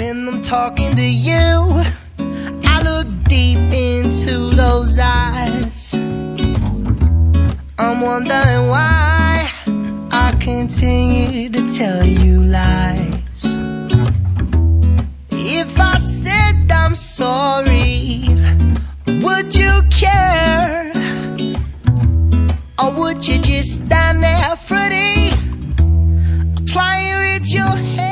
When I'm talking to you, I look deep into those eyes. I'm wondering why I continue to tell you lies. If I said I'm sorry, would you care? Or would you just stand there pretty, playing with your hair?